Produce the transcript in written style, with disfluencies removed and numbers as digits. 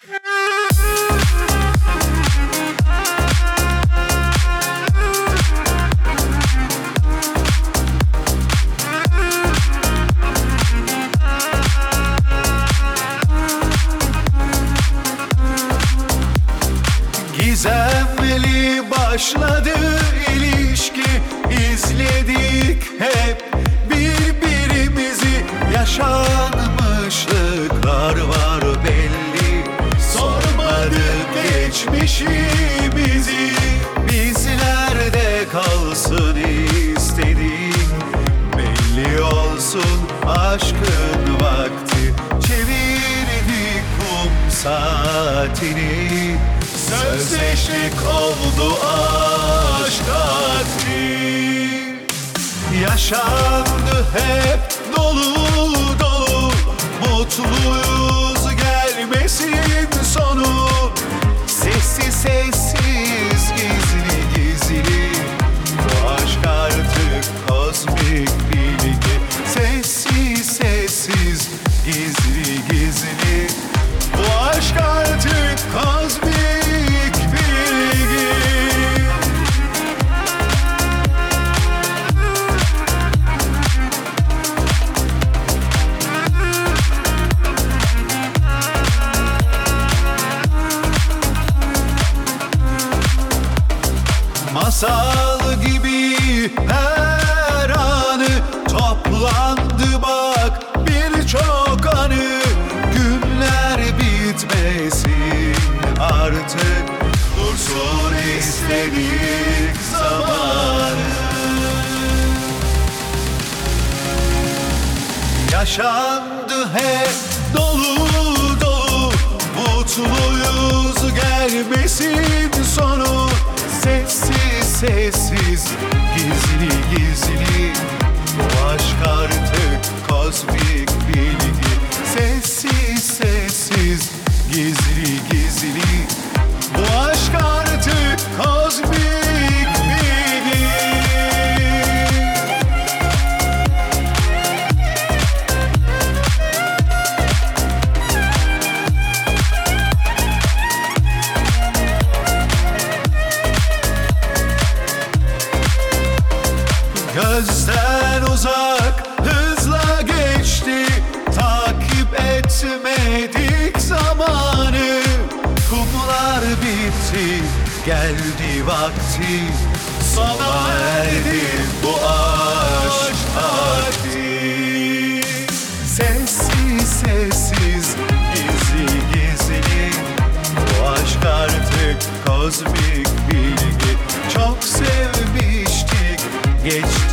Gizemli başladı ilişki, izledik hep birbirimizi. Yaşanmışlıklar var belli, sormadık geçmişimizi. Bizlerde kalsın istedim, belli olsun aşkın vakti. Çevirdik kum saatini, sözleştik oldu aşk akdi. Yaşandı hep dolu dolu, mutluyuz gelmesin sonu. Sessiz sessiz, gizli gizli, bu aşk artık kozmik bilgi. Sessiz sessiz, gizli gizli, bu aşk artık kozmik bilgi. Masal gibi her anı toplandı bak, birçok anı. Günler bitmesin artık, dursun istedik zamanı. Yaşandı hep dolu dolu, mutluyuz gelmesin sonu. Sessiz sessiz, gizli gizli, bu aşk artık kozmik bilgi. Sessiz sessiz, gizli gizli, bu aşk artık kozmik bilgi. Gözden uzak hızla geçti, takip etmedik zamanı. Kumlar bitti, geldi vakti, sona erdi bu aşk akdi. Sessiz sessiz, gizli gizli, bu aşk artık kozmik bilgi. Çok sevmiştik, geç